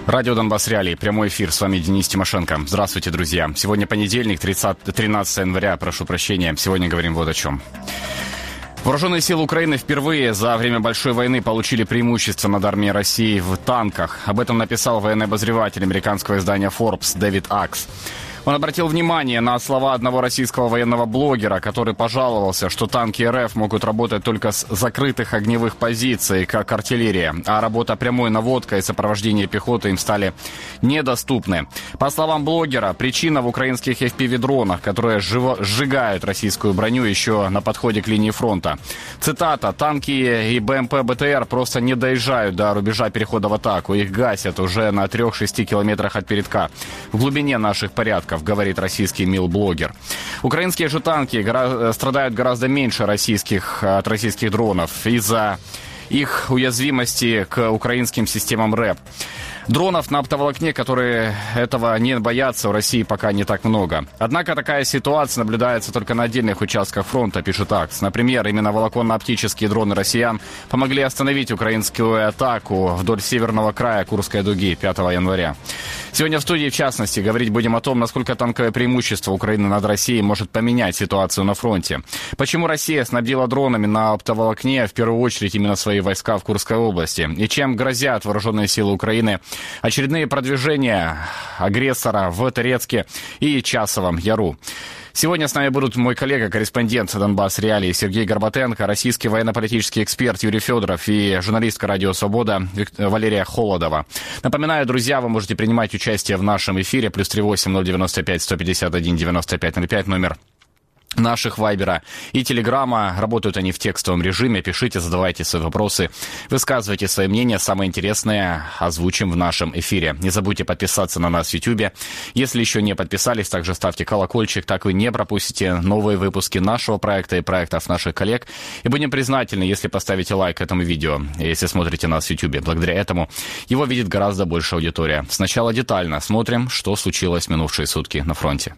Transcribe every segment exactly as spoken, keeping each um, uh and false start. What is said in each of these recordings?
Радио Донбасс Реалии. Прямой эфир. С вами Денис Тимошенко. Здравствуйте, друзья. Сегодня понедельник, тринадцатое января. Прошу прощения. Сегодня говорим вот о чем. Вооруженные силы Украины впервые за время Большой войны получили преимущество над армией России в танках. Об этом написал военный обозреватель американского издания Forbes Дэвид Акс. Он обратил внимание на слова одного российского военного блогера, который пожаловался, что танки РФ могут работать только с закрытых огневых позиций, как артиллерия, а работа прямой наводкой и сопровождение пехоты им стали недоступны. По словам блогера, причина в украинских эф пи ви-дронах, которые сжигают российскую броню еще на подходе к линии фронта. Цитата: «Танки и БМП БТР просто не доезжают до рубежа перехода в атаку. Их гасят уже на трех-шести километрах от передка, в глубине наших порядков», говорит российский мил-блогер. Украинские же танки гора- страдают гораздо меньше российских, от российских дронов из-за их уязвимости к украинским системам РЭП. Дронов на оптоволокне, которые этого не боятся, у России пока не так много. Однако такая ситуация наблюдается только на отдельных участках фронта, пишет Акс. Например, именно волоконно-оптические дроны россиян помогли остановить украинскую атаку вдоль северного края Курской дуги пятого января. Сегодня в студии, в частности, говорить будем о том, насколько танковое преимущество Украины над Россией может поменять ситуацию на фронте. Почему Россия снабдила дронами на оптоволокне в первую очередь именно свои войска в Курской области? И чем грозят вооруженные силы Украины очередные продвижения агрессора в Торецке и Часовом Яру? Сегодня с нами будут мой коллега, корреспондент Донбасс Реалии Сергей Горбатенко, российский военно-политический эксперт Юрий Федоров и журналистка «Радио Свобода» Валерия Холодова. Напоминаю, друзья, вы можете принимать участие в нашем эфире. Плюс три восемь ноль девяносто пять сто пятьдесят один девяносто пять ноль пять номер наших Вайбера и Телеграма. Работают они в текстовом режиме. Пишите, задавайте свои вопросы, высказывайте свои мнения. Самое интересное озвучим в нашем эфире. Не забудьте подписаться на нас в Ютьюбе. Если еще не подписались, также ставьте колокольчик, так вы не пропустите новые выпуски нашего проекта и проектов наших коллег. И будем признательны, если поставите лайк этому видео, если смотрите нас в Ютьюбе. Благодаря этому его видит гораздо больше аудитория. Сначала детально смотрим, что случилось в минувшие сутки на фронте.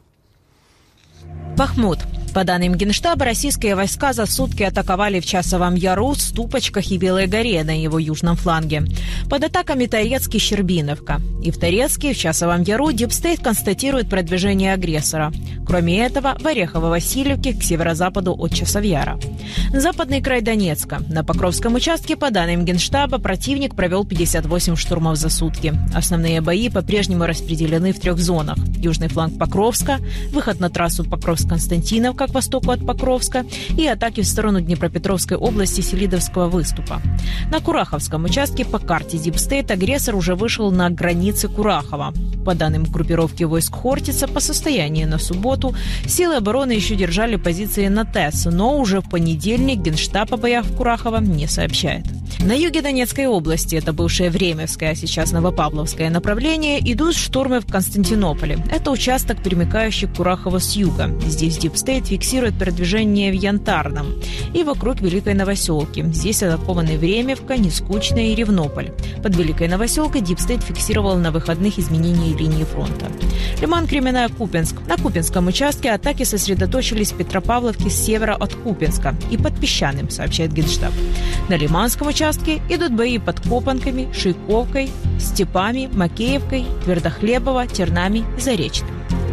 Бахмут. По данным Генштаба, российские войска за сутки атаковали в Часовом Яру, Ступочках и Белой горе на его южном фланге. Под атаками Торецк и Щербиновка. И в Торецке, и в Часовом Яру Дипстейт констатирует продвижение агрессора. Кроме этого, в Орехово-Васильевке к северо-западу от Часовьяра. Западный край Донецка. На Покровском участке, по данным Генштаба, противник провел пятьдесят восемь штурмов за сутки. Основные бои по-прежнему распределены в трех зонах. Южный фланг Покровска, выход на трассу Покровск-Константиновка к востоку от Покровска и атаки в сторону Днепропетровской области Селидовского выступа. На Кураховском участке по карте Дипстейт агрессор уже вышел на границы Курахова. По данным группировки войск Хортица, по состоянию на субботу силы обороны еще держали позиции на ТЭС, но уже в понедельник Генштаб о боях в Курахово не сообщает. На юге Донецкой области, это бывшее Времевское, а сейчас Новопавловское направление, идут штурмы в Константинополе. Это участок, примыкающий к Курахову с юга. Здесь Дипстейт фиксирует продвижение в Янтарном и вокруг Великой Новоселки. Здесь атакованы Времевка, Нескучная и Ревнополь. Под Великой Новоселкой Дипстейт фиксировал на выходных изменения линии фронта. Лиман, Кременная, Купенск. На Купенском участке атаки сосредоточились в Петропавловке с севера от Купенска и под Песчаным, сообщает Генштаб. На Лиманском участке идут бои под Копанками, Шейковкой, Степами, Макеевкой, Твердохлебово, Тернами и Заречным.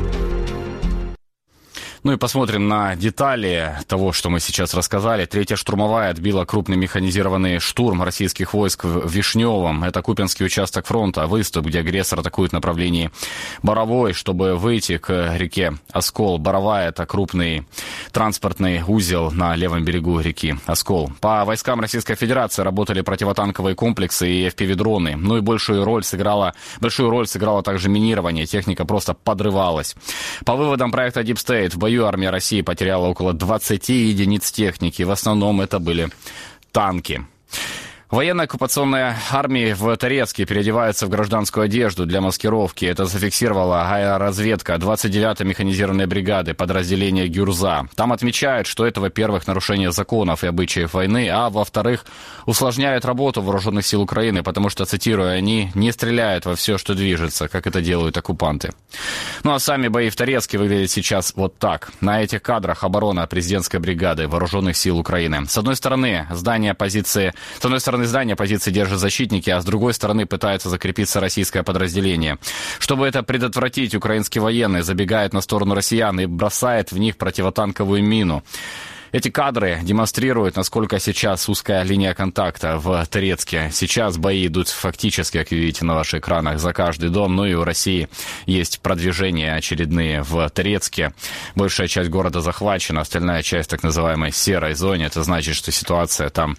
Ну и посмотрим на детали того, что мы сейчас рассказали. Третья штурмовая отбила крупный механизированный штурм российских войск в Вишневом. Это Купенский участок фронта, выступ, где агрессор атакует в направлении Боровой, чтобы выйти к реке Оскол. Боровая — это крупный транспортный узел на левом берегу реки Оскол. По войскам Российской Федерации работали противотанковые комплексы и эф пи ви-дроны. Ну и большую роль сыграла, большую роль сыграло также минирование. Техника просто подрывалась. По выводам проекта Дипстейт, в бою армия России потеряла около двадцати единиц техники. В основном это были танки. Военная оккупационная армия в Торецке переодевается в гражданскую одежду для маскировки. Это зафиксировала аэроразведка двадцать девятой механизированной бригады подразделения «Гюрза». Там отмечают, что это, во-первых, нарушение законов и обычаев войны, а во-вторых, усложняет работу вооруженных сил Украины, потому что, цитирую, они не стреляют во все, что движется, как это делают оккупанты. Ну а сами бои в Торецке выглядят сейчас вот так. На этих кадрах оборона президентской бригады вооруженных сил Украины. С одной стороны, здание позиции, с одной стороны, стороны здания позиции держат защитники, а с другой стороны пытается закрепиться российское подразделение. Чтобы это предотвратить, украинские военные забегают на сторону россиян и бросают в них противотанковую мину. Эти кадры демонстрируют, насколько сейчас узкая линия контакта в Торецке. Сейчас бои идут фактически, как вы видите на ваших экранах, за каждый дом. Ну и у России есть продвижения очередные в Торецке. Большая часть города захвачена, остальная часть так называемой серой зоне. Это значит, что ситуация там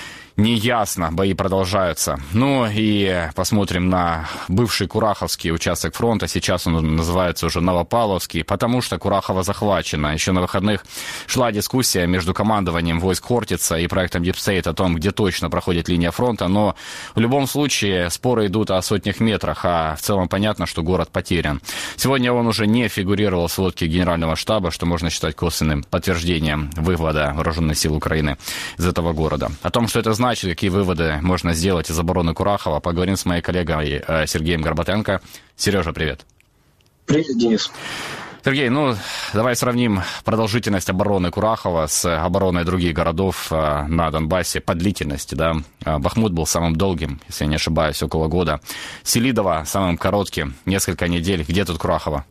неясно, бои продолжаются. Ну и посмотрим на бывший Кураховский участок фронта. Сейчас он называется уже Новопавловский, потому что Курахово захвачено. Еще на выходных шла дискуссия между командованием войск Хортица и проектом Deep State о том, где точно проходит линия фронта. Но в любом случае споры идут о сотнях метрах, а в целом понятно, что город потерян. Сегодня он уже не фигурировал в сводке Генерального штаба, что можно считать косвенным подтверждением вывода вооруженных сил Украины из этого города. О том, что это значит, какие выводы можно сделать из обороны Курахова, поговорим с моей коллегой Сергеем Горбатенко. Сережа, привет. Привет, Денис. Сергей, ну, давай сравним продолжительность обороны Курахова с обороной других городов на Донбассе по длительности, да. Бахмут был самым долгим, если я не ошибаюсь, около года. Селидово самым коротким, несколько недель. Где тут Курахово?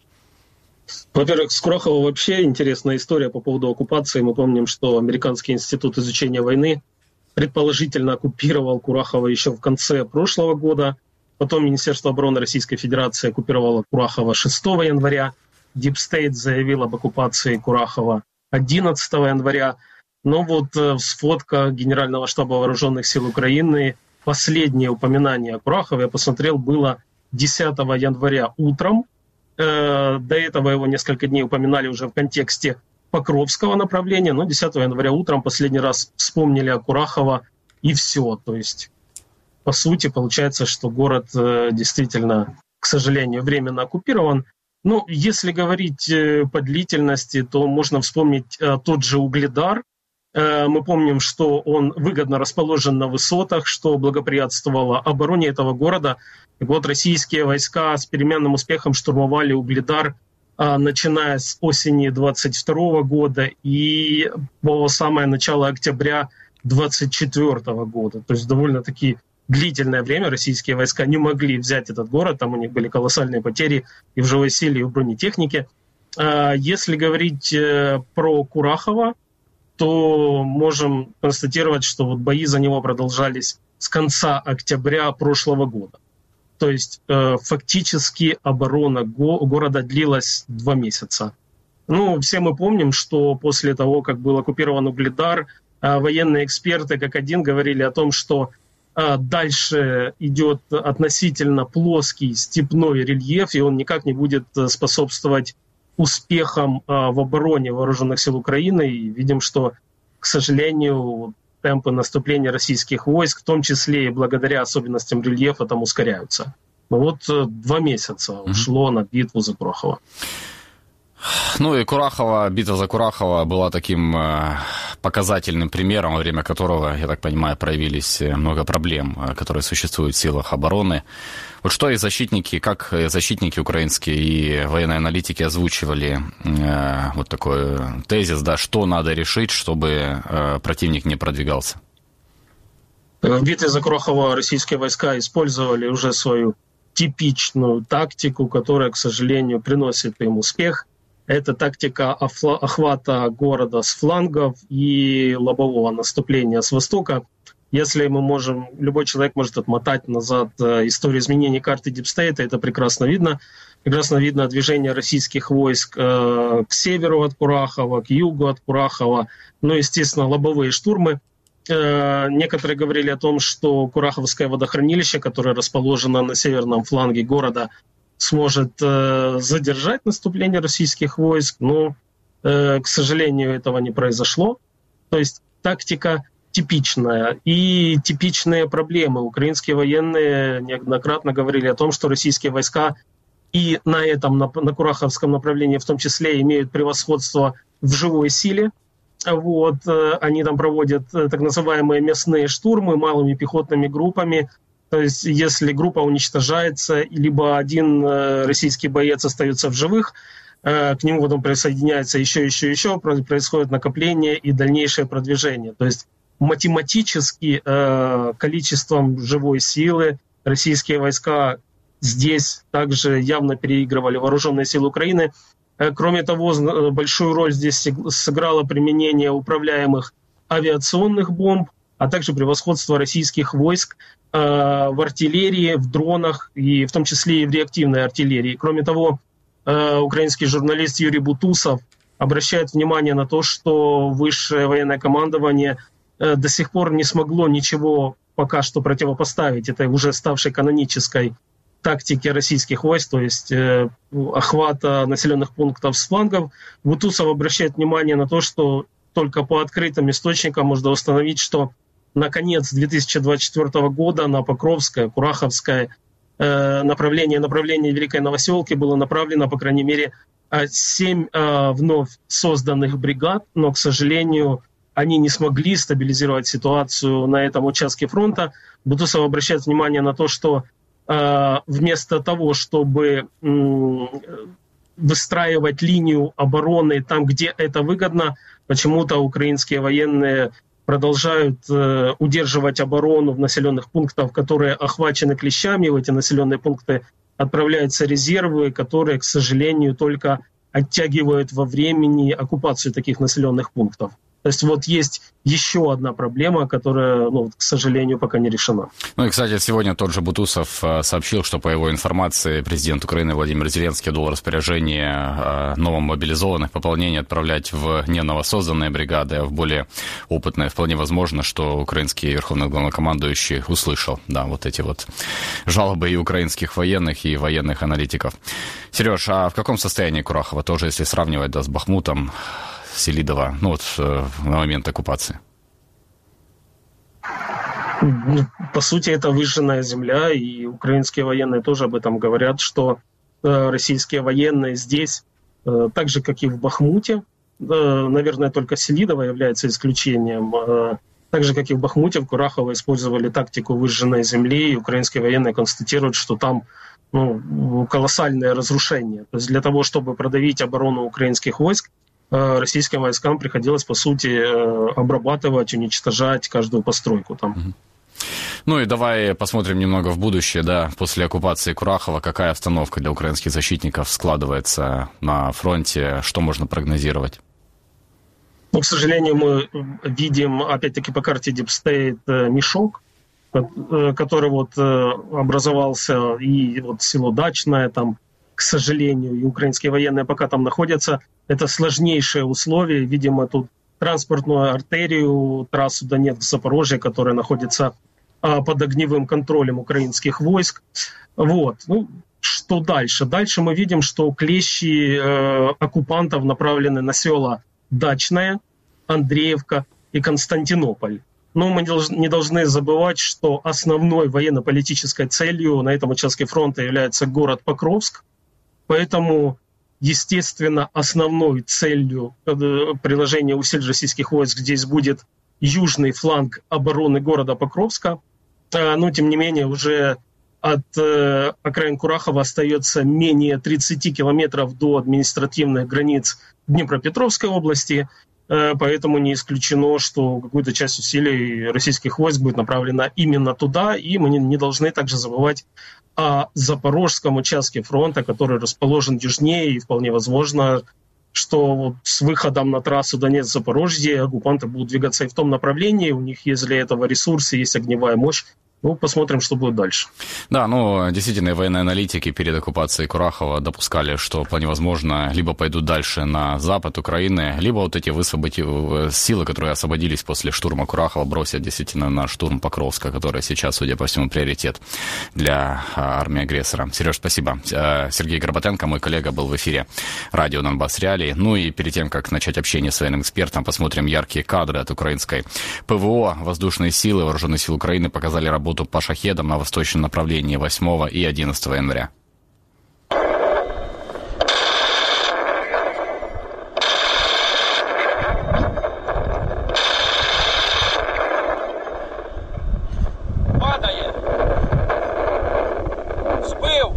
Во-первых, с Курахово вообще интересная история по поводу оккупации. Мы помним, что Американский институт изучения войны предположительно оккупировал Курахово еще в конце прошлого года. Потом Министерство обороны Российской Федерации оккупировало Курахово шестого января. Deep State заявил об оккупации Курахова одиннадцатого января. Но вот в сводках Генерального штаба Вооруженных сил Украины последнее упоминание о Курахове, я посмотрел, было десятого января утром. До этого его несколько дней упоминали уже в контексте Покровского направления, но десятого января утром последний раз вспомнили о Курахово, и все. То есть, по сути, получается, что город действительно, к сожалению, временно оккупирован. Но если говорить по длительности, то можно вспомнить тот же Угледар. Мы помним, что он выгодно расположен на высотах, что благоприятствовало обороне этого города. И вот российские войска с переменным успехом штурмовали Угледар, начиная с осени двадцать второго года и по самое начало октября двадцать четвёртого года. То есть довольно-таки длительное время российские войска не могли взять этот город. Там у них были колоссальные потери и в живой силе, и в бронетехнике. Если говорить про Курахово, то можем констатировать, что вот бои за него продолжались с конца октября прошлого года. То есть э, фактически оборона го- города длилась два месяца. Ну, все мы помним, что после того, как был оккупирован Угледар, э, военные эксперты как один говорили о том, что э, дальше идет относительно плоский степной рельеф, и он никак не будет способствовать успехам э, в обороне вооруженных сил Украины. И видим, что, к сожалению, темпы наступления российских войск, в том числе и благодаря особенностям рельефа, там ускоряются. Но вот два месяца mm-hmm. ушло на битву за Курахово. Ну и Курахово, битва за Курахово была таким э, показательным примером, во время которого, я так понимаю, проявились много проблем, которые существуют в силах обороны. Вот что и защитники, как защитники украинские и военные аналитики озвучивали э, вот такой тезис, да, что надо решить, чтобы э, противник не продвигался? В битве за Курахово российские войска использовали уже свою типичную тактику, которая, к сожалению, приносит им успех. Это тактика охвата города с флангов и лобового наступления с востока. Если мы можем, любой человек может отмотать назад историю изменений карты Deep State, это прекрасно видно. Прекрасно видно движение российских войск к северу от Курахова, к югу от Курахова. Ну, естественно, лобовые штурмы. Некоторые говорили о том, что Кураховское водохранилище, которое расположено на северном фланге города, сможет задержать наступление российских войск. Но, к сожалению, этого не произошло. То есть тактика типичная. И типичные проблемы. Украинские военные неоднократно говорили о том, что российские войска и на этом, на, на Кураховском направлении в том числе, имеют превосходство в живой силе. Вот, они там проводят так называемые мясные штурмы малыми пехотными группами. То есть если группа уничтожается, либо один российский боец остается в живых, к нему потом присоединяется еще, еще, еще, происходит накопление и дальнейшее продвижение. То есть математически э, количеством живой силы российские войска здесь также явно переигрывали вооруженные силы Украины. Э, кроме того, большую роль здесь сыграло применение управляемых авиационных бомб, а также превосходство российских войск э, в артиллерии, в дронах, и в том числе и в реактивной артиллерии. Кроме того, э, украинский журналист Юрий Бутусов обращает внимание на то, что высшее военное командование э, до сих пор не смогло ничего пока что противопоставить этой уже ставшей канонической тактике российских войск, то есть э, охвата населенных пунктов с флангов. Бутусов обращает внимание на то, что только по открытым источникам можно установить, что на конец две тысячи двадцать четвёртого года на Покровское, Кураховское э, направление, направление Великой Новоселки было направлено, по крайней мере, семь э, вновь созданных бригад, но, к сожалению, они не смогли стабилизировать ситуацию на этом участке фронта. Бутусов обращает внимание на то, что э, вместо того, чтобы э, выстраивать линию обороны там, где это выгодно, почему-то украинские военные продолжают э, удерживать оборону в населенных пунктах, которые охвачены клещами. В эти населенные пункты отправляются резервы, которые, к сожалению, только оттягивают во времени оккупацию таких населенных пунктов. То есть вот есть еще одна проблема, которая, ну, к сожалению, пока не решена. Ну и, кстати, сегодня тот же Бутусов сообщил, что, по его информации, президент Украины Владимир Зеленский дал распоряжение новым мобилизованных пополнение отправлять в не новосозданные бригады, а в более опытные. Вполне возможно, что украинский верховный главнокомандующий услышал, да, вот эти вот жалобы и украинских военных, и военных аналитиков. Сереж, а в каком состоянии Курахово? Тоже, если сравнивать, да, с Бахмутом, Селидово, ну вот э, на момент оккупации? По сути, это выжженная земля, и украинские военные тоже об этом говорят, что э, российские военные здесь, э, так же, как и в Бахмуте, э, наверное, только Селидово является исключением, э, так же, как и в Бахмуте, в Курахово использовали тактику выжженной земли, и украинские военные констатируют, что там, ну, колоссальное разрушение. То есть для того, чтобы продавить оборону украинских войск, российским войскам приходилось, по сути, обрабатывать, уничтожать каждую постройку там. Ну и давай посмотрим немного в будущее, да, после оккупации Курахова, какая обстановка для украинских защитников складывается на фронте, что можно прогнозировать? Ну, к сожалению, мы видим, опять-таки, по карте Deep State мешок, который вот образовался, и вот село Дачное там, к сожалению, и украинские военные пока там находятся. Это сложнейшие условия. Видимо, тут транспортную артерию, трассу Донецк-Запорожье, которая находится а, под огневым контролем украинских войск. Вот. Ну, что дальше? Дальше мы видим, что клещи э, оккупантов направлены на села Дачное, Андреевка и Константинополь. Но мы не должны забывать, что основной военно-политической целью на этом участке фронта является город Покровск. Поэтому, естественно, основной целью приложения усилий российских войск здесь будет южный фланг обороны города Покровска. Но, тем не менее, уже от окраин Курахова остается менее тридцать километров до административных границ Днепропетровской области. Поэтому не исключено, что какую-то часть усилий российских войск будет направлена именно туда. И мы не должны также забывать о запорожском участке фронта, который расположен южнее, и вполне возможно, что вот с выходом на трассу Донецк-Запорожье оккупанты будут двигаться и в том направлении, у них есть для этого ресурсы, есть огневая мощь. Ну, посмотрим, что будет дальше. Да, ну, действительно, военные аналитики перед оккупацией Курахова допускали, что вполне возможно, либо пойдут дальше на запад Украины, либо вот эти высвободив... силы, которые освободились после штурма Курахова, бросят действительно на штурм Покровска, который сейчас, судя по всему, приоритет для армии агрессора. Сереж, спасибо. Сергей Горбатенко, мой коллега, был в эфире радио «Донбасс Реалии». Ну и перед тем, как начать общение с военным экспертом, посмотрим яркие кадры от украинской ПВО. Воздушные силы, вооруженные силы Украины показали работу по шахедам на восточном направлении восьмого и одиннадцатого января. Падает! Сбил!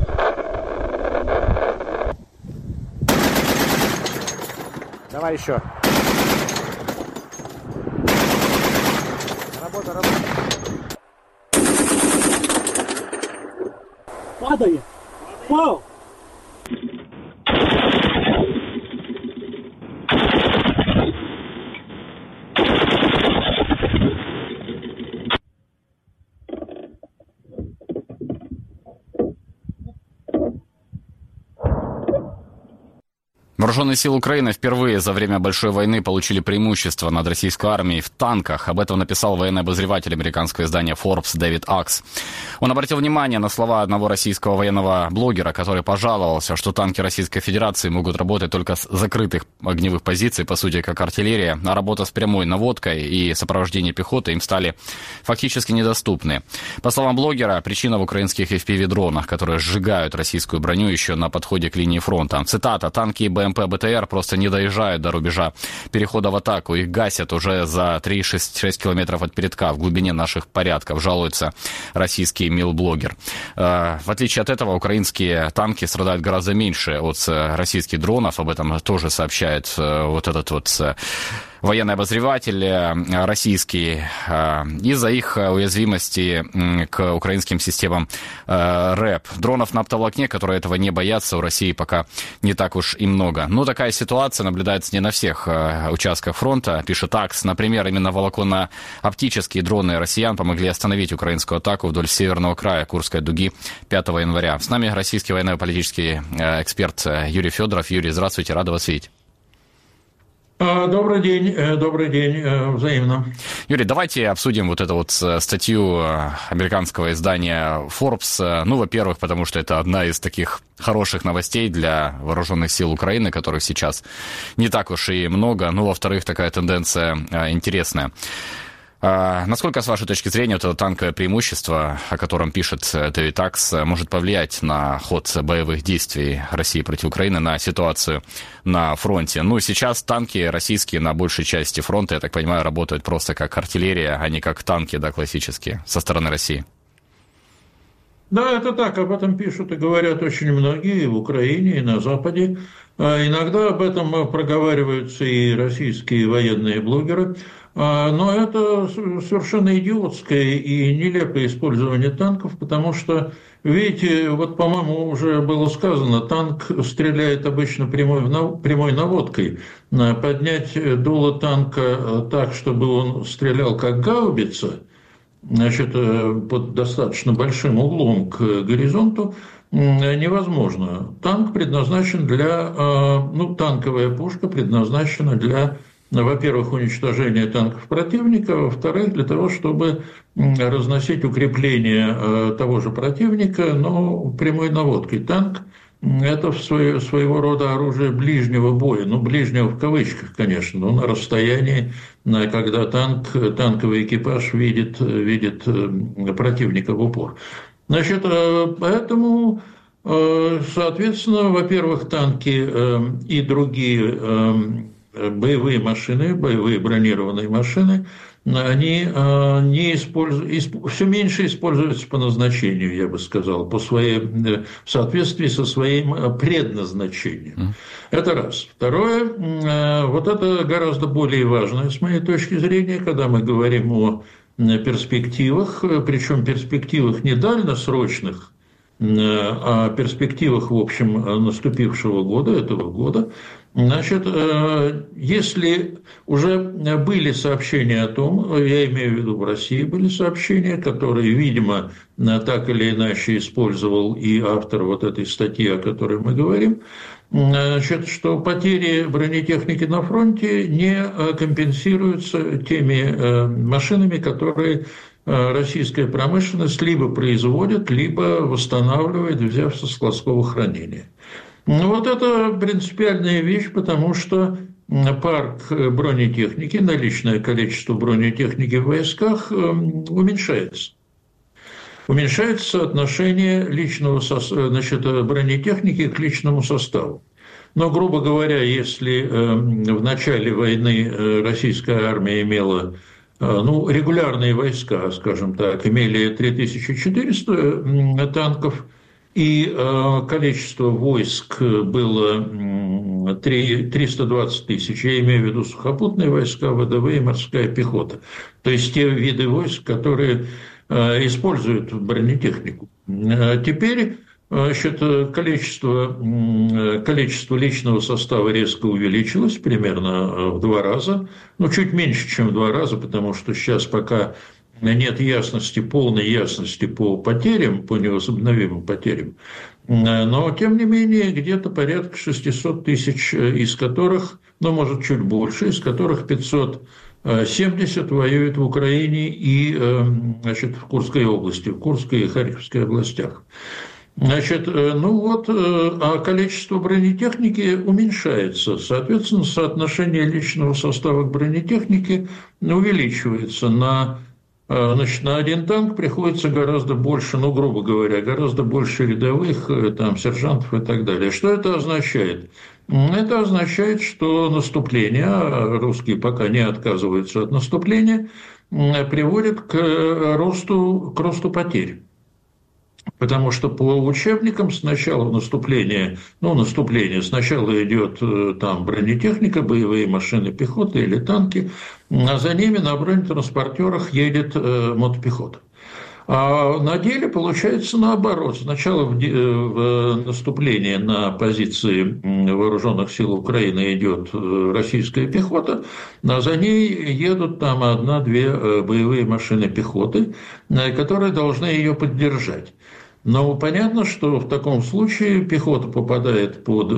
Давай еще. Падает! Вау! Вооруженные силы Украины впервые за время Большой войны получили преимущество над российской армией в танках. Об этом написал военный обозреватель американского издания Forbes Дэвид Акс. Он обратил внимание на слова одного российского военного блогера, который пожаловался, что танки Российской Федерации могут работать только с закрытых огневых позиций, по сути, как артиллерия, а работа с прямой наводкой и сопровождение пехоты им стали фактически недоступны. По словам блогера, причина в украинских эф пи ви-дронах, которые сжигают российскую броню еще на подходе к линии фронта. Цитата: «Танки и БМП БТР просто не доезжают до рубежа перехода в атаку. Их гасят уже за три-шесть километров от передка в глубине наших порядков», жалуется российский милблогер. В отличие от этого, украинские танки страдают гораздо меньше от российских дронов. Об этом тоже сообщает вот этот вот военный обозреватель российский, из-за их уязвимости к украинским системам РЭП. Дронов на оптоволокне, которые этого не боятся, у России пока не так уж и много. Но такая ситуация наблюдается не на всех участках фронта, пишет Акс. Например, именно волоконно-оптические дроны россиян помогли остановить украинскую атаку вдоль северного края Курской дуги пятого января. С нами российский военно-политический эксперт Юрий Федоров. Юрий, здравствуйте, рада вас видеть. Добрый день, добрый день, взаимно. Юрий, давайте обсудим вот эту вот статью американского издания Forbes. Ну, во-первых, потому что это одна из таких хороших новостей для вооруженных сил Украины, которых сейчас не так уж и много. Ну, во-вторых, такая тенденция интересная. А насколько, с вашей точки зрения, вот это танковое преимущество, о котором пишет Дэвид Акс, может повлиять на ход боевых действий России против Украины, на ситуацию на фронте? Ну, сейчас танки российские на большей части фронта, я так понимаю, работают просто как артиллерия, а не как танки, да, классические, со стороны России. Да, это так, об этом пишут и говорят очень многие и в Украине, и на Западе. Иногда об этом проговариваются и российские военные блогеры. Но это совершенно идиотское и нелепое использование танков, потому что, видите, вот, по-моему, уже было сказано, танк стреляет обычно прямой, прямой наводкой. Поднять дуло танка так, чтобы он стрелял как гаубица, значит, под достаточно большим углом к горизонту, невозможно. Танк предназначен для, ну, танковая пушка предназначена для, во-первых, уничтожения танков противника, во-вторых, для того, чтобы разносить укрепления того же противника, но прямой наводкой. Танк – это свое, своего рода оружие ближнего боя, ну, ближнего в кавычках, конечно, но на расстоянии, когда танк, танковый экипаж видит, видит противника в упор. Значит, поэтому, соответственно, во-первых, танки и другие боевые машины, боевые бронированные машины, они не используют, все меньше используются по назначению, я бы сказал, по своей, в соответствии со своим предназначением. Это раз. Второе, вот это гораздо более важное, с моей точки зрения, когда мы говорим о перспективах, причем перспективах не дальносрочных, о перспективах, в общем, наступившего года, этого года. Значит, если уже были сообщения о том, я имею в виду в России были сообщения, которые, видимо, так или иначе использовал и автор вот этой статьи, о которой мы говорим, значит, что потери бронетехники на фронте не компенсируются теми машинами, которые российская промышленность либо производит, либо восстанавливает, взяв со складского хранения. Ну, вот это принципиальная вещь, потому что парк бронетехники, наличное количество бронетехники в войсках уменьшается. Уменьшается соотношение личного состава, значит, бронетехники к личному составу. Но, грубо говоря, если в начале войны российская армия имела, ну, регулярные войска, скажем так, имели три тысячи четыреста танков, и количество войск было триста двадцать тысяч, я имею в виду сухопутные войска, ВДВ и морская пехота. То есть те виды войск, которые используют бронетехнику. Теперь, значит, количество, количество личного состава резко увеличилось, примерно в два раза, ну, чуть меньше, чем в два раза, потому что сейчас пока нет ясности, полной ясности по потерям, по невозобновимым потерям, но, тем не менее, где-то порядка шестьсот тысяч, из которых, ну, может, чуть больше, из которых пятьсот семьдесят воюют в Украине и, значит, в Курской области, в Курской и Харьковской областях. Значит, ну вот, а количество бронетехники уменьшается. Соответственно, соотношение личного состава к бронетехнике увеличивается. На, значит, на один танк приходится гораздо больше, ну, грубо говоря, гораздо больше рядовых, там, сержантов и так далее. Что это означает? Это означает, что наступление, а русские пока не отказываются от наступления, приводит к росту, к росту потерь. Потому что по учебникам сначала наступление, ну, наступление, сначала идет там бронетехника, боевые машины пехоты или танки, а за ними на бронетранспортерах едет мотопехота. А на деле получается наоборот. Сначала в, в наступлении на позиции вооруженных сил Украины идет российская пехота, а за ней едут там одна-две боевые машины пехоты, которые должны ее поддержать. Но понятно, что в таком случае пехота попадает под,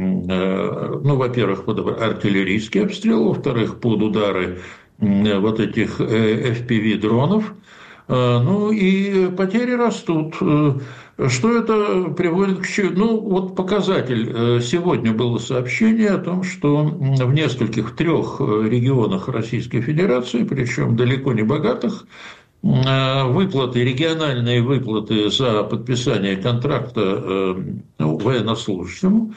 ну, во-первых, под артиллерийский обстрел, во-вторых, под удары вот этих эф пи ви-дронов. Ну и потери растут. Что это приводит к чему? Ну, вот показатель. Сегодня было сообщение о том, что в нескольких, в трех регионах Российской Федерации, причем далеко не богатых, выплаты, региональные выплаты за подписание контракта, ну, военнослужащему,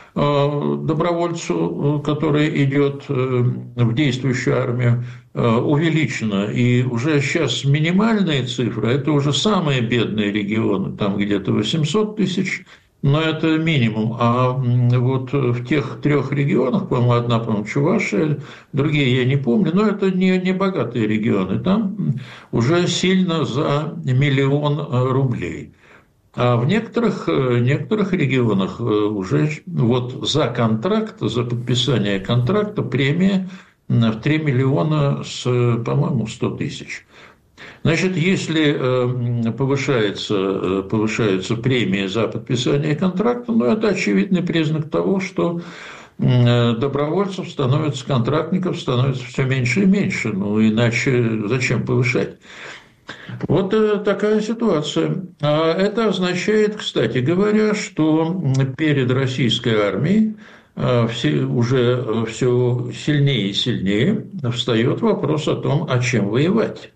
добровольцу, который идет в действующую армию, увеличено. И уже сейчас минимальные цифры, это уже самые бедные регионы, там где-то восемьсот тысяч, но это минимум. А вот в тех трех регионах, по-моему, одна, по-моему, Чувашия, другие я не помню, но это не, не богатые регионы, там уже сильно за миллион рублей. А в некоторых, некоторых регионах уже вот за контракт, за подписание контракта премия в три миллиона с, по-моему, сто тысяч. Значит, если повышается, повышается премия за подписание контракта, ну, это очевидный признак того, что добровольцев становится, контрактников становится все меньше и меньше. Ну, иначе зачем повышать? Вот такая ситуация. А это означает, кстати говоря, что перед российской армией все, уже все сильнее и сильнее встает вопрос о том, о чем воевать.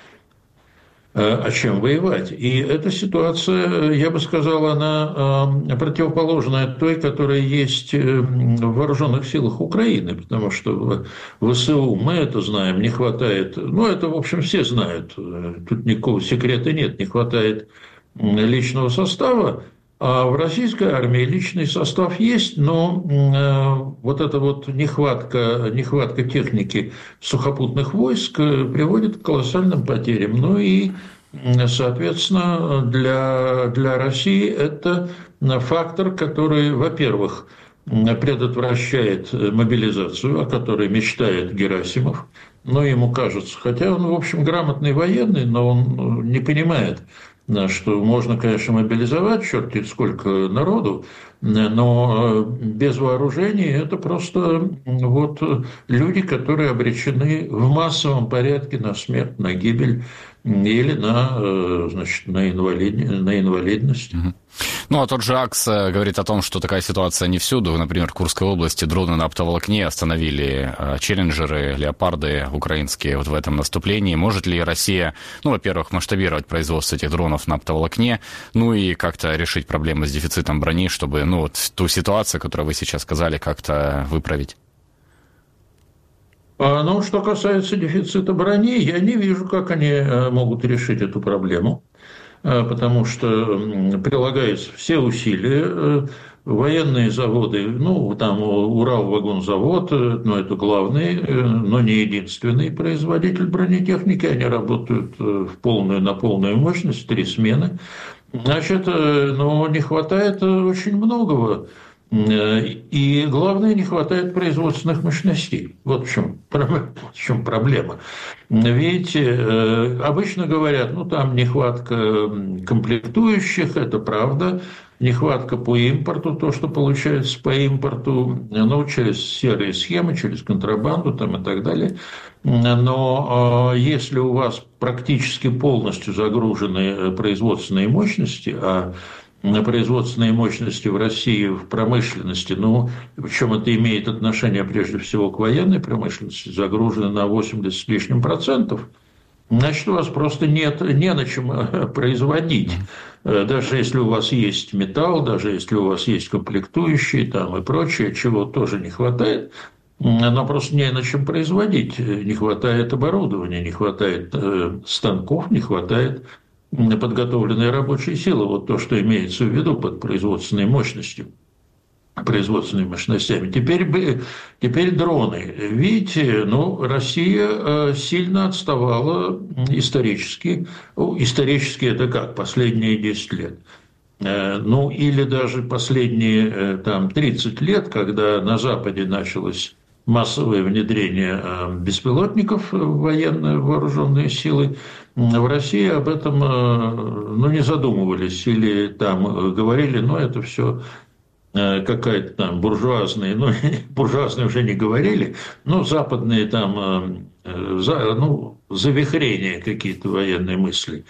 О чем воевать. И эта ситуация, я бы сказал, она противоположная той, которая есть в вооруженных силах Украины, потому что в ВСУ, мы это знаем, не хватает, ну, это, в общем, все знают, тут никакого секрета нет, не хватает личного состава, а в российской армии личный состав есть, но вот эта вот нехватка, нехватка техники сухопутных войск приводит к колоссальным потерям. Ну и, соответственно, для, для России это фактор, который, во-первых, предотвращает мобилизацию, о которой мечтает Герасимов, но ему кажется, хотя он, в общем, грамотный военный, но он не понимает, что можно, конечно, мобилизовать, черт знает сколько народу, но без вооружения это просто вот люди, которые обречены в массовом порядке на смерть, на гибель или на, значит, на, инвалид... на инвалидность. Угу. Ну, а тот же АКС говорит о том, что такая ситуация не всюду. Например, в Курской области дроны на оптоволокне остановили челленджеры, леопарды украинские вот в этом наступлении. Может ли Россия, ну, во-первых, масштабировать производство этих дронов на оптоволокне, ну и как-то решить проблемы с дефицитом брони, чтобы, ну, вот ту ситуацию, которую вы сейчас сказали, как-то выправить? Ну, что касается дефицита брони, я не вижу, как они могут решить эту проблему, потому что прилагаются все усилия военные заводы, ну, там Уралвагонзавод, ну, это главный, но не единственный производитель бронетехники, они работают в полную, на полную мощность, три смены. Значит, ну, не хватает очень многого. И главное, не хватает производственных мощностей. Вот в чем, в чем проблема. Ведь обычно говорят, ну там нехватка комплектующих, это правда, нехватка по импорту, то, что получается по импорту, ну, через серые схемы, через контрабанду там, и так далее. Но если у вас практически полностью загружены производственные мощности, а на производственные мощности в России, в промышленности, ну, причем это имеет отношение прежде всего к военной промышленности, загружены на восемьдесят с лишним процентов, значит, у вас просто нет, не на чем производить. Даже если у вас есть металл, даже если у вас есть комплектующие там, и прочее, чего тоже не хватает, но просто не на чем производить. Не хватает оборудования, не хватает станков, не хватает подготовленной рабочей силы. Вот то, что имеется в виду под производственной мощностью, производственными мощностями. Теперь, бы, теперь дроны. Видите, ну, Россия сильно отставала исторически. Исторически это как? Последние десять лет. Ну, или даже последние там, тридцать лет, когда на Западе началось массовое внедрение беспилотников в военные вооруженные силы, в России об этом ну, не задумывались или там говорили, но это все какая-то там буржуазная, ну, буржуазные уже не говорили, но западные там ну, завихрения какие-то военные мысли.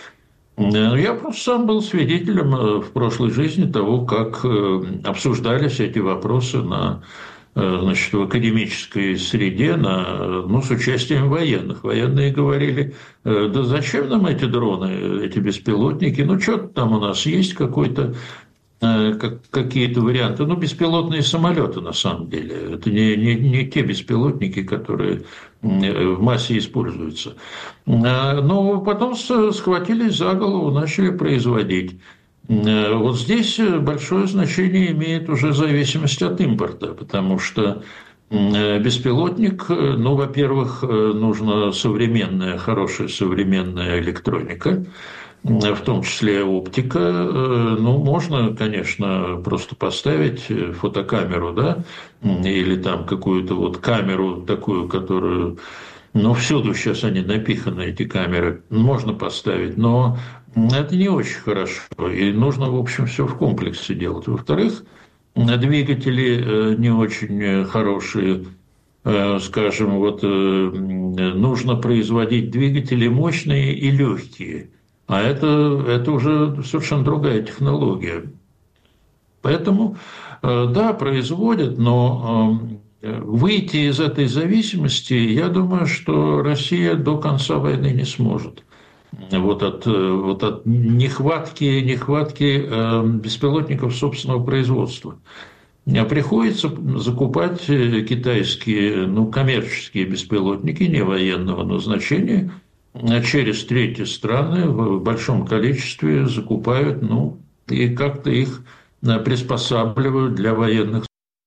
Я просто сам был свидетелем в прошлой жизни того, как обсуждались эти вопросы на значит, в академической среде на, ну, с участием военных. Военные говорили, да зачем нам эти дроны, эти беспилотники, ну, что-то там у нас есть какой-то, как, какие-то варианты, ну, беспилотные самолеты на самом деле, это не, не, не те беспилотники, которые в массе используются. Но потом схватились за голову, начали производить. Вот здесь большое значение имеет уже зависимость от импорта, потому что беспилотник, ну, во-первых, нужна современная, хорошая современная электроника, в том числе оптика. Ну, можно, конечно, просто поставить фотокамеру, да, или там какую-то вот камеру такую, которую... Ну, всюду сейчас они напиханы, эти камеры, можно поставить, но это не очень хорошо, и нужно, в общем, все в комплексе делать. Во-вторых, двигатели не очень хорошие, скажем, вот нужно производить двигатели мощные и легкие, а это, это уже совершенно другая технология. Поэтому, да, производят, но... Выйти из этой зависимости, я думаю, что Россия до конца войны не сможет. Вот от, вот от нехватки, нехватки беспилотников собственного производства. Приходится закупать китайские, ну, коммерческие беспилотники, не военного назначения, через третьи страны в большом количестве закупают, ну, и как-то их приспосабливают для военных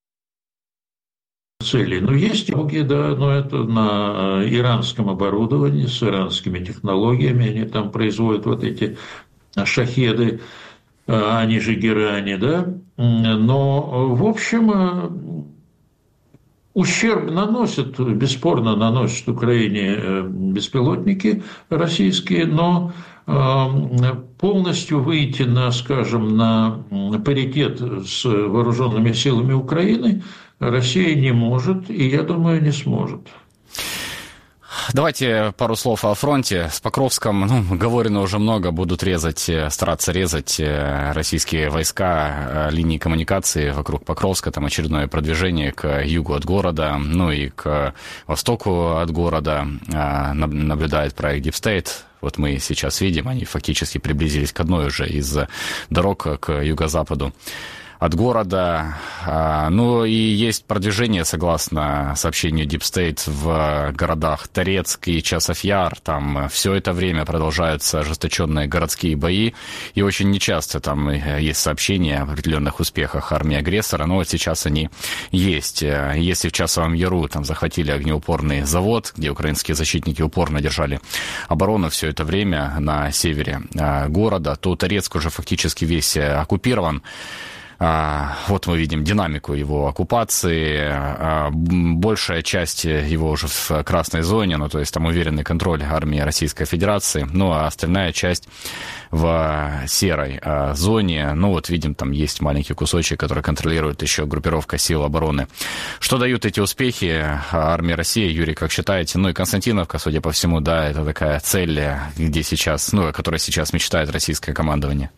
целей. Ну, есть технологии, да, но это на иранском оборудовании, с иранскими технологиями, они там производят вот эти шахеды, они же герани, да, но, в общем, ущерб наносят, бесспорно наносят Украине беспилотники российские, но полностью выйти на, скажем, на паритет с вооруженными силами Украины Россия не может, и, я думаю, не сможет. Давайте пару слов о фронте. С Покровском, ну, говорено уже много, будут резать, стараться резать российские войска линии коммуникации вокруг Покровска, там очередное продвижение к югу от города, ну и к востоку от города. Наблюдает проект Deep State. Вот мы сейчас видим, они фактически приблизились к одной уже из дорог к юго-западу от города. Ну и есть продвижение, согласно сообщению Deep State, в городах Торецк и Часов-Яр. Там все это время продолжаются ожесточенные городские бои, и очень нечасто там есть сообщения о определенных успехах армии агрессора, но вот сейчас они есть. Если в Часовом Яру там захватили огнеупорный завод, где украинские защитники упорно держали оборону все это время на севере города, то Торецк уже фактически весь оккупирован. Вот мы видим динамику его оккупации. Большая часть его уже в красной зоне, ну, то есть там уверенный контроль армии Российской Федерации, ну, а остальная часть в серой зоне. Ну, вот видим, там есть маленький кусочек, который контролирует еще группировка сил обороны. Что дают эти успехи армии России, Юрий, как считаете? Ну, и Константиновка, судя по всему, да, это такая цель, где сейчас, ну, о которой сейчас мечтает российское командование.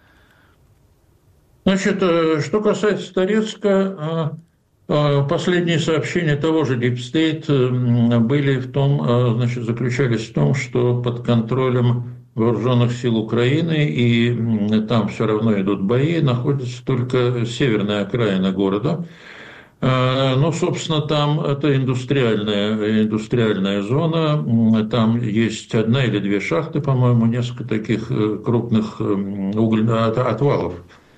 Значит, что касается Торецка, последние сообщения того же Deep State были в том, значит, заключались в том, что под контролем вооруженных сил Украины, и там все равно идут бои, находится только северная окраина города. Ну, собственно, там это индустриальная, индустриальная зона, там есть одна или две шахты, по-моему, несколько таких крупных угольных отвалов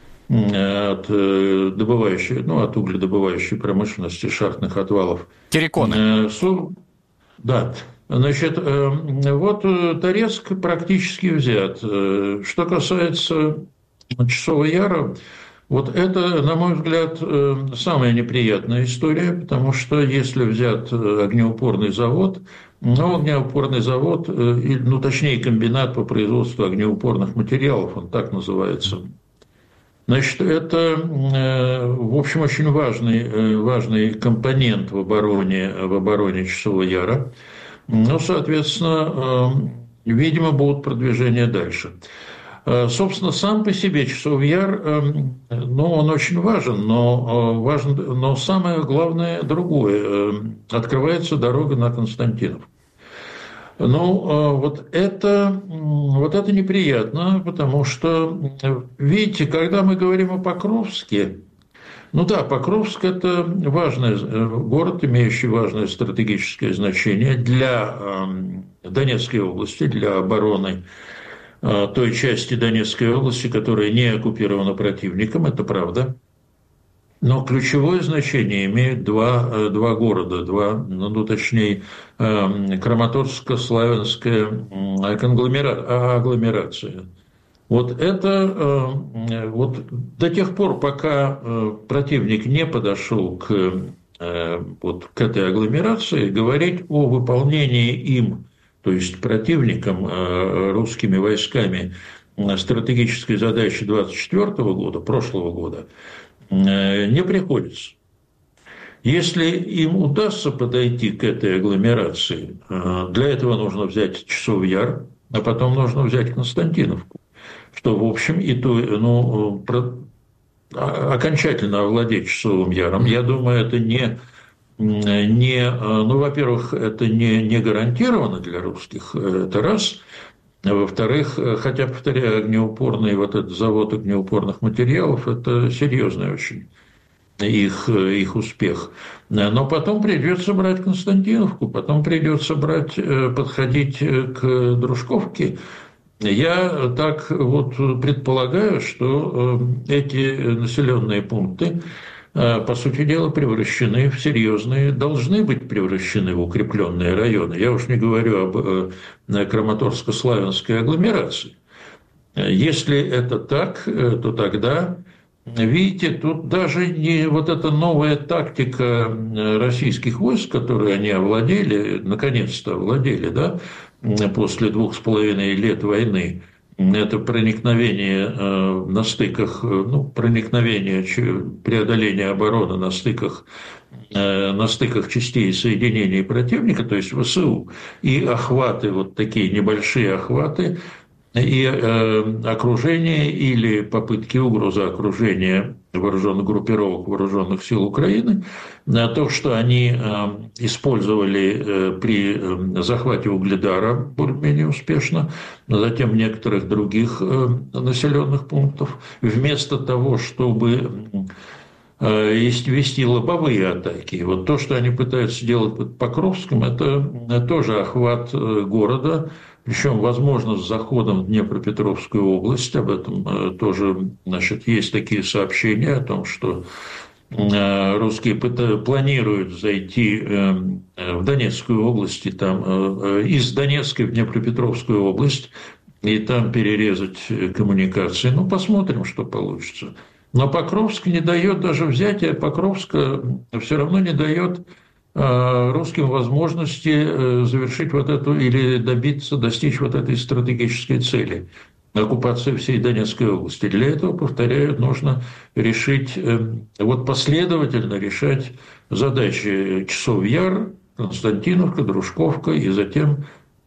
от добывающей, ну, от угледобывающей промышленности, шахтных отвалов. Терриконы. Да. Значит, вот Торецк практически взят. Что касается Часового Яра, вот это, на мой взгляд, самая неприятная история, потому что если взят огнеупорный завод, ну, огнеупорный завод, ну, точнее, комбинат по производству огнеупорных материалов, он так называется. Значит, это, в общем, очень важный, важный компонент в обороне, в обороне Часового Яра. Ну, соответственно, видимо, будут продвижения дальше. Собственно, сам по себе Часовой Яр, ну, он очень важен, но, важен, но самое главное другое. Открывается дорога на Константиновку. Ну, вот это, вот это неприятно, потому что, видите, когда мы говорим о Покровске, ну да, Покровск – это важный город, имеющий важное стратегическое значение для Донецкой области, для обороны той части Донецкой области, которая не оккупирована противником, это правда. Но ключевое значение имеют два, два города, два, ну, точнее, Краматорско-Славянская агломерация. Вот это вот до тех пор, пока противник не подошел к, вот, к этой агломерации, говорить о выполнении им, то есть противником, русскими войсками, стратегической задачи двадцать четвёртого года, прошлого года, не приходится. Если им удастся подойти к этой агломерации, для этого нужно взять Часовой Яр, а потом нужно взять Константиновку, что, в общем, и то, ну, про, окончательно овладеть Часовым Яром, я думаю, это не, не ну, во-первых, это не, не гарантировано для русских, это раз. Во-вторых, хотя, повторяю, огнеупорный, вот этот завод огнеупорных материалов – это серьезный очень их, их успех. Но потом придется брать Константиновку, потом придется брать, подходить к Дружковке. Я так вот предполагаю, что эти населенные пункты, по сути дела, превращены в серьезные, должны быть превращены в укрепленные районы. Я уж не говорю об Краматорско-Славянской агломерации. Если это так, то тогда, видите, тут даже не вот эта новая тактика российских войск, которую они овладели, наконец-то овладели, да, после двух с половиной лет войны, это проникновение на стыках, ну, проникновение, преодоление обороны на стыках, на стыках частей соединений противника, то есть ВСУ, и охваты, вот такие небольшие охваты, и окружение или попытки угрозы окружения вооруженных группировок вооруженных сил Украины, то, что они использовали при захвате Угледара более-менее успешно, затем некоторых других населенных пунктов, вместо того, чтобы вести лобовые атаки. Вот то, что они пытаются делать под Покровском, это тоже охват города, причем, возможно, с заходом в Днепропетровскую область. Об этом тоже, значит, есть такие сообщения о том, что русские планируют зайти в Донецкую область, и там, из Донецка в Днепропетровскую область, и там перерезать коммуникации. Ну, посмотрим, что получится. Но Покровск не дает, даже взятие Покровска все равно не дает русским возможности завершить вот эту или добиться, достичь вот этой стратегической цели – оккупации всей Донецкой области. Для этого, повторяю, нужно решить, вот последовательно решать задачи Часов Яр, Константиновка, Дружковка и затем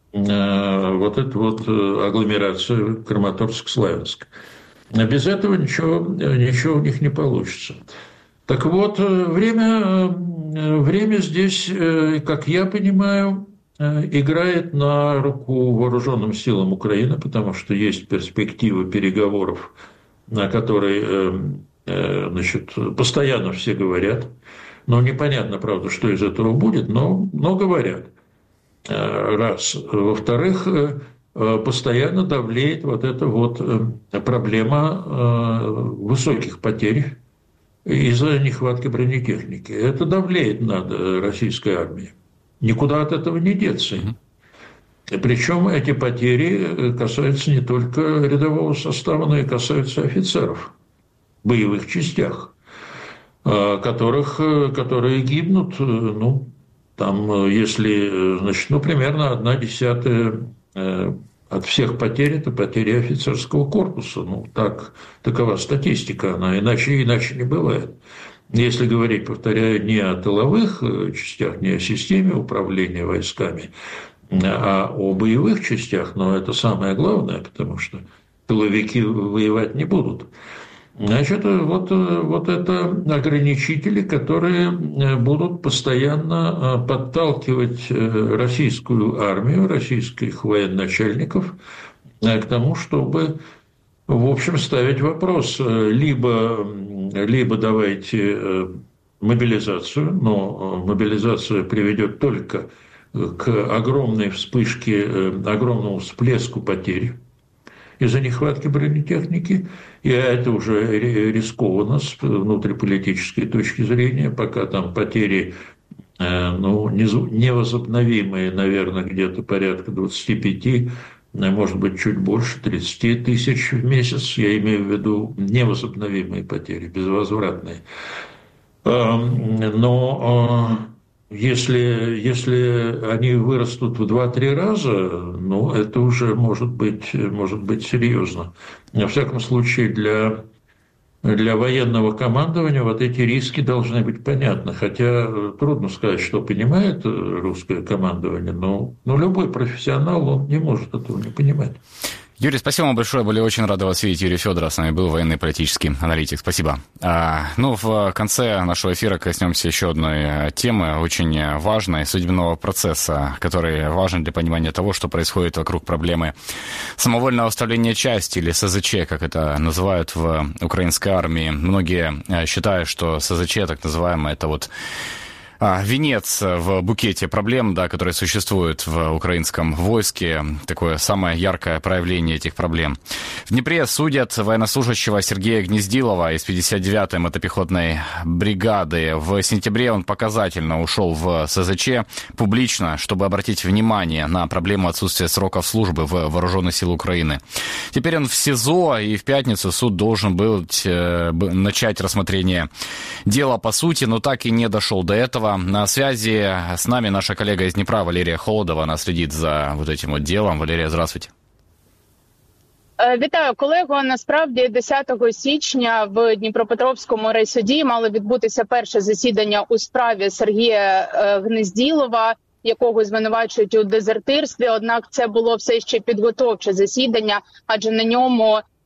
вот эту вот агломерацию Краматорск-Славянск. Без этого ничего, ничего у них не получится. Так вот, время, время здесь, как я понимаю, играет на руку вооруженным силам Украины, потому что есть перспективы переговоров, на которые, значит, постоянно все говорят. Но непонятно, правда, что из этого будет, но, но говорят. Раз. Во-вторых, постоянно давлеет вот эта вот проблема высоких потерь из-за нехватки бронетехники. Это давлеет над российской армией. Никуда от этого не деться. Причем эти потери касаются не только рядового состава, но и касаются офицеров в боевых частях, которых, которые гибнут, ну, там, если, значит, ну, примерно одна десятая от всех потерь – это потери офицерского корпуса. Ну, так, такова статистика, она иначе, иначе не бывает. Если говорить, повторяю, не о тыловых частях, не о системе управления войсками, а о боевых частях, но это самое главное, потому что тыловики воевать не будут. Значит, вот, вот это ограничители, которые будут постоянно подталкивать российскую армию, российских военачальников к тому, чтобы, в общем, ставить вопрос: либо, либо давайте мобилизацию, но мобилизация приведет только к огромной вспышке, огромному всплеску потерь из-за нехватки бронетехники, и это уже рискованно с внутриполитической точки зрения, пока там потери, ну, невозобновимые, наверное, где-то порядка двадцать пять, может быть, чуть больше, тридцать тысяч в месяц, я имею в виду невозобновимые потери, безвозвратные. Но Если, если они вырастут в два-три раза, ну, это уже может быть, может быть серьезно. Во всяком случае, для, для военного командования вот эти риски должны быть понятны. Хотя трудно сказать, что понимает русское командование, но, но любой профессионал, он не может этого не понимать. Юрий, спасибо вам большое. Были очень рады вас видеть. Юрий Федоров с нами был, военный политический аналитик. Спасибо. А, ну, в конце нашего эфира коснемся еще одной темы, очень важной, судебного процесса, который важен для понимания того, что происходит вокруг проблемы самовольного оставления части, или СЗЧ, как это называют в украинской армии. Многие считают, что СЗЧ, так называемое, это вот венец в букете проблем, да, которые существуют в украинском войске, такое самое яркое проявление этих проблем. В Днепре судят военнослужащего Сергея Гнездилова из пятьдесят девятой мотопехотной бригады. В сентябре он показательно ушел в СЗЧ публично, чтобы обратить внимание на проблему отсутствия сроков службы в Вооруженных силах Украины. Теперь он в СИЗО, и в пятницу суд должен был начать рассмотрение дела по сути, но так и не дошел до этого. На связи с нами наша коллега из Днепра Валерия Холодова. Она следит за вот этим вот делом. Валерия, здравствуйте. Вітаю, колего. Насправді десятого січня в Дніпропетровському райсуді мало відбутися перше засідання у справі Сергія Гнезділова, якого звинувачують у дезертирстві. Однак це було все ще підготовче засідання, адже на ньому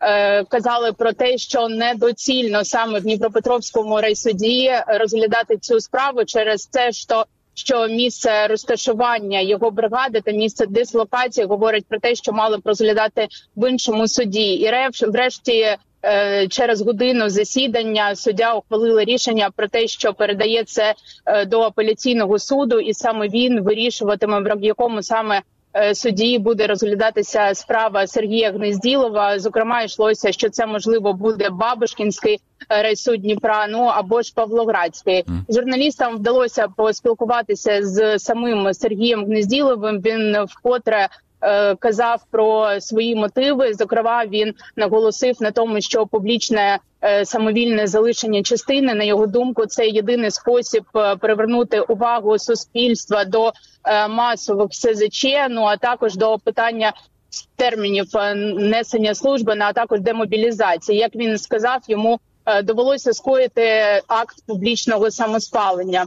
казали про те, що недоцільно саме в Дніпропетровському райсуді розглядати цю справу через те, що що місце розташування його бригади та місце дислокації говорить про те, що мали б розглядати в іншому суді. І врешті через годину засідання суддя ухвалила рішення про те, що передає це до апеляційного суду, і саме він вирішуватиме, в якому саме суді буде розглядатися справа Сергія Гнезділова. Зокрема, йшлося, що це, можливо, буде Бабушкінський райсуд Дніпра, ну або ж Павлоградський. Mm. Журналістам вдалося поспілкуватися з самим Сергієм Гнезділовим. Він вкотре е, казав про свої мотиви. Зокрема, він наголосив на тому, що публічне е, самовільне залишення частини, на його думку, це єдиний спосіб привернути увагу суспільства до е, масових ес зет че, ну а також до питання термінів несення служби, ну, а також демобілізації. Як він сказав, йому довелося скоїти акт публічного самоспалення.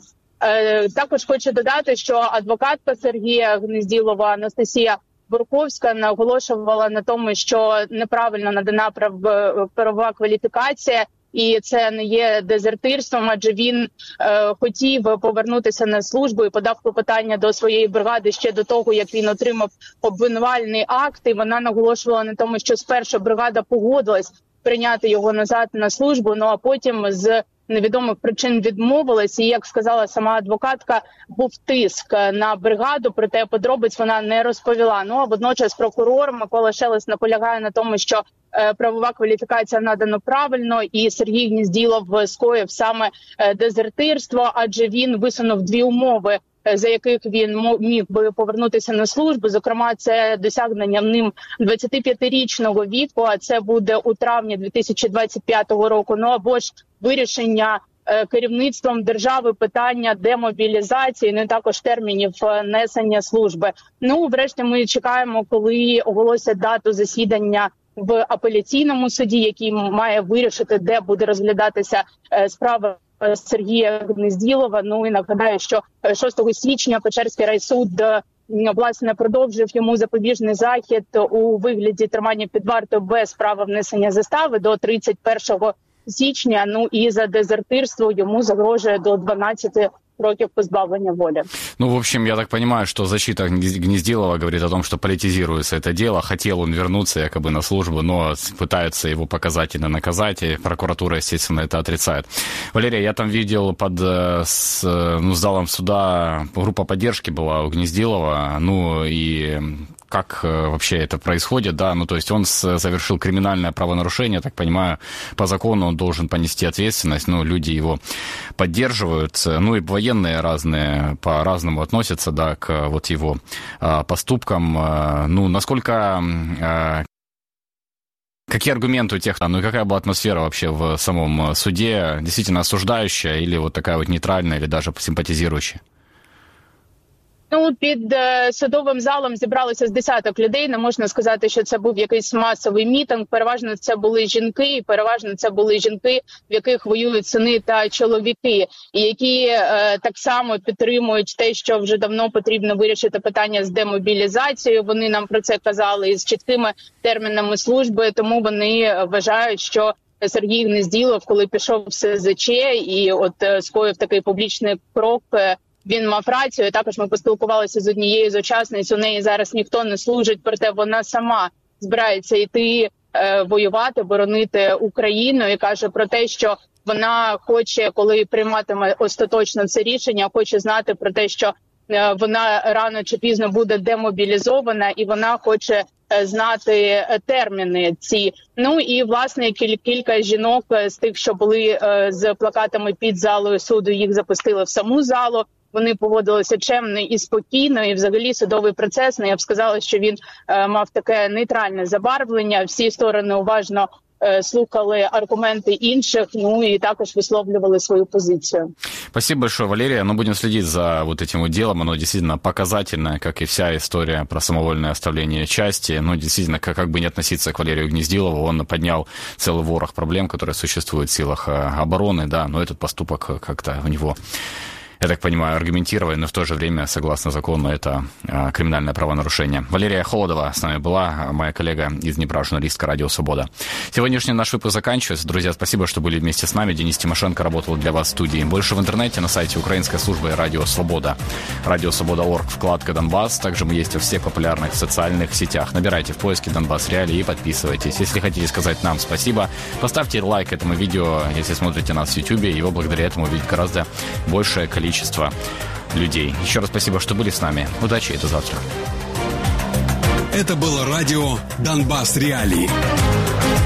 Також хочу додати, що адвокатка Сергія Гнезділова Анастасія Бурковська наголошувала на тому, що неправильно надана правова кваліфікація, і це не є дезертирством, адже він е, хотів повернутися на службу і подав клопотання до своєї бригади ще до того, як він отримав обвинувальний акт. І вона наголошувала на тому, що спершу бригада погодилась прийняти його назад на службу, ну а потім з невідомих причин відмовилась. І, як сказала сама адвокатка, був тиск на бригаду, проте подробиць вона не розповіла. Ну а водночас прокурор Микола Шелест наполягає на тому, що е, правова кваліфікація надана правильно, і Сергій Гнезділов скоїв саме е, дезертирство, адже він висунув дві умови, за яких він міг би повернутися на службу. Зокрема, це досягнення ним двадцятип'ятирічного віку, а це буде у травні дві тисячі двадцять п'ятого року. Ну або ж вирішення керівництвом держави питання демобілізації, ну і також термінів несення служби. Ну, врешті ми чекаємо, коли оголосять дату засідання в апеляційному суді, який має вирішити, де буде розглядатися справа Сергія Гнезділова. Ну і нагадаю, що шостого січня Печерський райсуд власне продовжив йому запобіжний захід у вигляді тримання під вартою без права внесення застави до тридцять першого січня. Ну і за дезертирство йому загрожує до дванадцяти років позбавления воли. Ну, в общем, я так понимаю, что защита Гнездилова говорит о том, что политизируется это дело. Хотел он вернуться якобы на службу, но пытаются его показательно наказать, и прокуратура, естественно, это отрицает. Валерия, я там видел под с, ну, залом суда группа поддержки была у Гнездилова, ну и как вообще это происходит, да, ну, то есть он совершил криминальное правонарушение, так понимаю, по закону он должен понести ответственность, но люди его поддерживают, ну, и военные разные, по-разному относятся, да, к вот его а, поступкам, ну, насколько... А, какие аргументы у тех, ну, и какая была атмосфера вообще в самом суде, действительно осуждающая или вот такая вот нейтральная, или даже симпатизирующая? Ну, під е, судовим залом зібралося з десяток людей. Не можна сказати, що це був якийсь масовий мітинг. Переважно це були жінки, і переважно це були жінки, в яких воюють сини та чоловіки, і які е, так само підтримують те, що вже давно потрібно вирішити питання з демобілізацією. Вони нам про це казали, і з чіткими термінами служби, тому вони вважають, що Сергій Гнезділов, коли пішов в ес зет че і от е, скоїв такий публічний крок, е, він мав рацію. Також ми поспілкувалися з однією з учасниць. У неї зараз ніхто не служить, проте вона сама збирається йти е, воювати, боронити Україну, і каже про те, що вона хоче, коли прийматиме остаточно це рішення, хоче знати про те, що е, вона рано чи пізно буде демобілізована, і вона хоче е, знати терміни ці. Ну і, власне, кіль- кілька жінок з тих, що були е, з плакатами під залою суду, їх запустили в саму залу. Вони поводилися чемно і спокійно, і взагалі судовий процес, ну, я б сказала, що він е, мав таке нейтральне забарвлення. Всі сторони уважно е, слухали аргументи інших, ну и також висловлювали свою позицию. Спасибо большое, Валерия. Ну, будем следить за вот этим вот делом. Оно действительно показательное, как и вся история про самовольное оставление части. Ну, действительно, как, как бы не относиться к Валерию Гнездилову, он поднял целый ворох проблем, которые существуют в силах обороны, да, но этот поступок как-то в него... я так понимаю, аргументированно, но в то же время, согласно закону, это а, криминальное правонарушение. Валерия Холодова с нами была, моя коллега из Днепра, журналистка «Радио Свобода». Сегодняшний наш выпуск заканчивается. Друзья, спасибо, что были вместе с нами. Денис Тимошенко работал для вас в студии. Больше в интернете на сайте украинской службы «Радио Свобода». «Радио Свобода точка орг», вкладка «Донбасс». Также мы есть во всех популярных социальных сетях. Набирайте в поиске «Донбасс Реалии» и подписывайтесь. Если хотите сказать нам спасибо, поставьте лайк этому видео, если смотрите нас в Ютубе. Его благодаря этому видит гораздо большее количество людей. Еще раз спасибо, что были с нами. Удачи и до завтра. Это было радио «Донбасс Реалии».